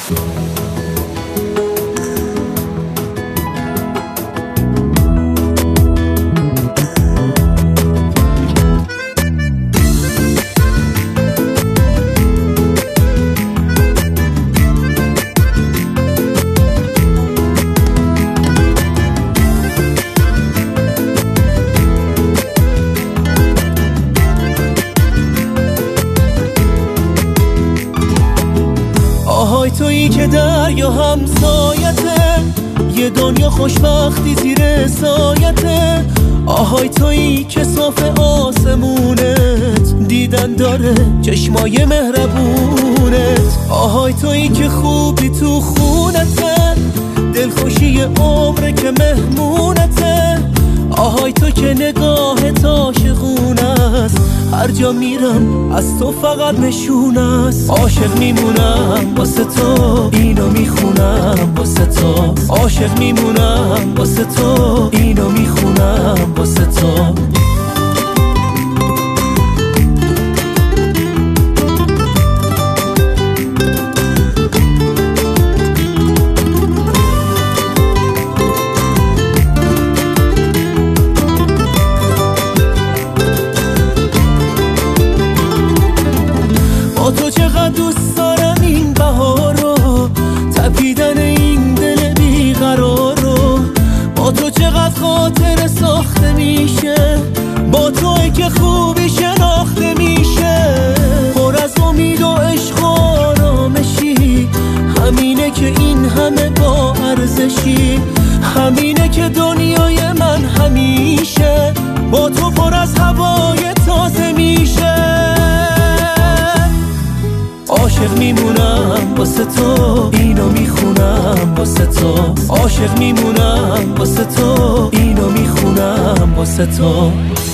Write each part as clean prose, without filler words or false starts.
آهای تویی که دریا همسایته، یه دنیا خوشبختی زیر سایته. آهای تویی که صاف آسمونت دیدن داره چشمای مهربونت. آهای تویی که خوبی تو خونته، دلخوشی عمره که مهمونته. آهای تو که نگاهت عاشقونه است، هر جا میرم از تو فقط نشون است. عاشق میمونم واسه تو، اینو میخونم واسه تو. عاشق میمونم واسه تو، اینو میخونم واسه تو. با تو چقدر دوست دارم این بهار رو، تپیدن این دل بیقرار رو. با تو چقدر خاطر ساخته میشه، با توی که خوبی شناخته میشه. پر از امید و عشق و آرامشی، همینه که این همه با ارزشی. همینه که دنیای من همیشه با تو پر از هوای تازه میشه. عاشق میمونم واسه تو، اینو میخونم واسه تو. عاشق میمونم واسه تو، اینو میخونم واسه تو.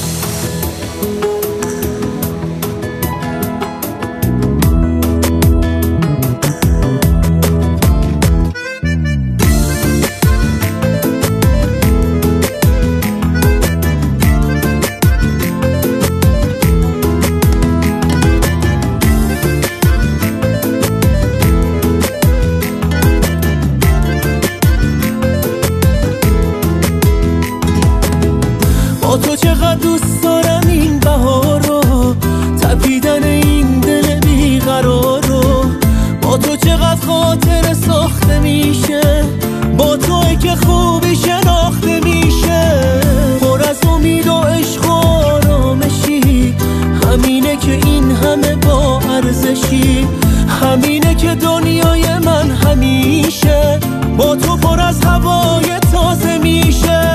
با تو چقدر دوست دارم این بهار رو، تپیدن این دل بیقرار رو. با تو چقدر خاطر ساخته میشه، با توی که خوبی شناخته میشه. پر از امید و عشق و آرامشی، همینه که این همه با ارزشی. همینه که دنیای من همیشه با تو پر از هوای تازه میشه.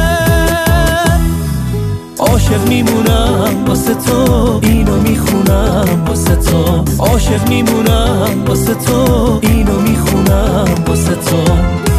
عاشق میمونم واسه تو، اینو میخونم واسه تو. عاشق میمونم واسه تو، اینو میخونم واسه تو.